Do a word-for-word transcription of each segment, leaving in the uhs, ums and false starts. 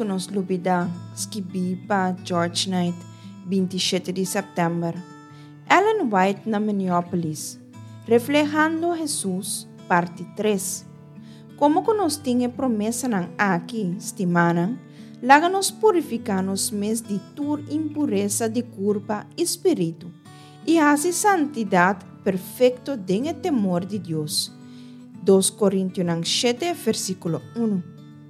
que nos lubida escrevi para George Knight, vinte e sete de setembro. Ellen White na Minneapolis, reflejando Jesus, parte três. Como que nos tinha promessa nan aqui, estimanan, laga nos purificanos mes de tur impureza de curva espírito, e hace santidade perfeito den el temor de Deus. dois Coríntios sete, versículo um.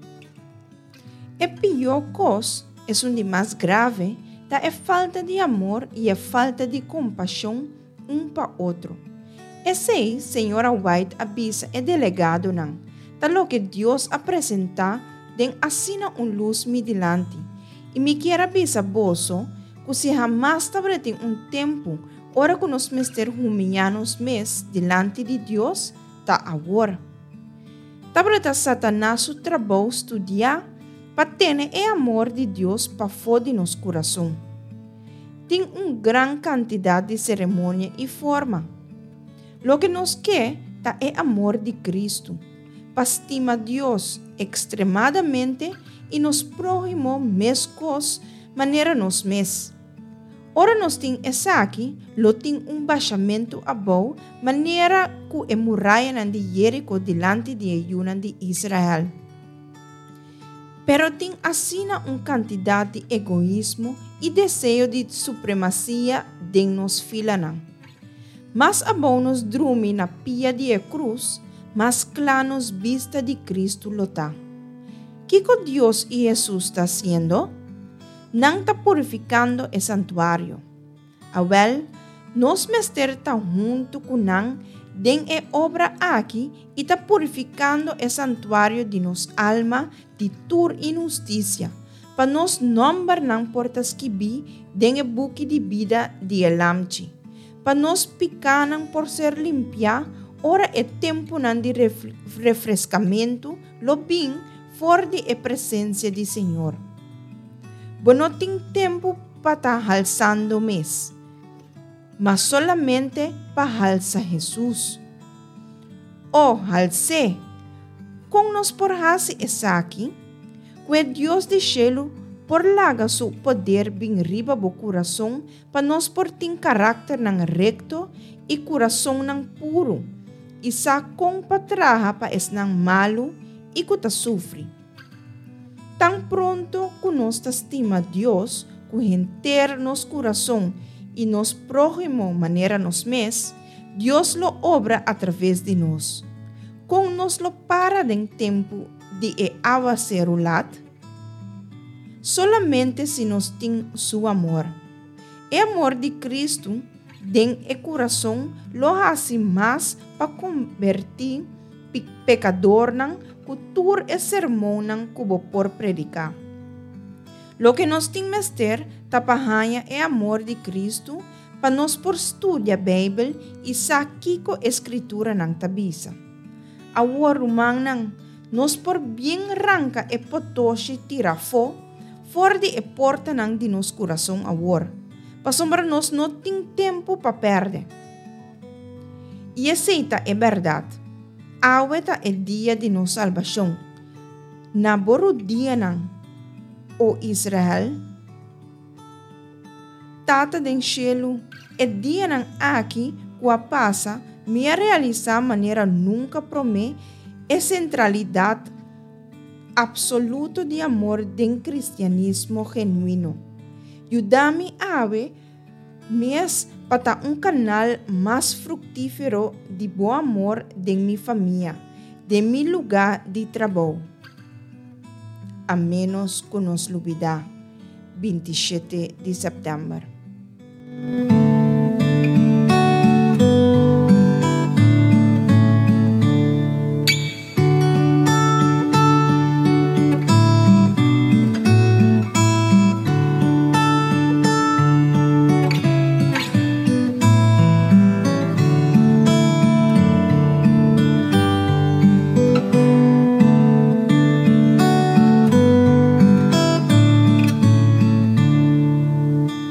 E pior cosa é um de mais grave, da é falta de amor e a falta de compaixão um para outro. Esse aí, senhora White avisa é delegado não, da lo que Deus apresenta, den assina um luz me dilante, e me quer avisa boso, que se jamais tabrete um tempo, ora que nos mester humilhanos mes dilante de Deus, ta agora. Tabreta Satanás o trabalho estudiar, para ter o amor de Deus para fora de nosso coração. Tem uma grande quantidade de cerimônia e forma. Lo que nos quer tá é amor de Cristo, para estimar Deus extremadamente e nos próximo mes cos maneira nos mes. Ora nós tem essa aqui, lo tem um baixamento abau, maneira que é muralha de Jerico delante de Ayunan de Israel. Pero tem assina uma quantidade de egoísmo e desejo de supremacia de nos filanan. Mas abau nos drume na pia de cruz, mas clanos vista de Cristo lota. Que que Deus e Jesus está haciendo? Não está purificando o santuário. Awel, nos mester está junto com nan den e obra aqui e está purificando o santuário de nos alma de tur injustiça, para nos nombrar nan portas que bi den e buque de vida de elamchi, para nos picanan por ser limpia, ora é tempo nan de ref, refrescamento, lo bem for de e presença de Senhor. Bueno, tem tempo para estar alçando mês, mas solamente para alçar Jesus. Oh, alce, com nos por hace essa aqui, que Deus de cielo por laga su poder bem riba bo coração, para nos por ter caráter ng recto e coração ng puro, e sa kong patraha pa es ng malo e kuta sufre. Tão pronto que nos estima Deus, que enter nos coração e nos próximo maneira nos mes, Deus lo obra através de nós. Com nos lo para den tempo de e ava cerulat, solamente se nos tem su amor. E amor de Cristo, den e coração, lo hace mais para convertir pecador nang cultura e sermão nang kubo por predicar. Lo que nos tem mester tapahanha é amor de Cristo, para nos por estudar a Bíblia e sakiko escritura nang tabisa. Awar rumang nang nos por bem ranca e potoshi tira fo, for de e porta nang di nos coração awar. Pasombra nos não tem tempo para perder. E aceita é verdade. Aweta é dia de nos salvação. Na boru dia nang, o Israel, tata den cielo, é dia nang aqui, kua passa, me realizar maneira nunca promê, é centralidade absoluta de amor den cristianismo genuíno. Yudami ave, mes para um canal mais fructífero de bom amor de minha família, de meu lugar de trabalho. A menos que nos lubida, vinte e sete de setembro.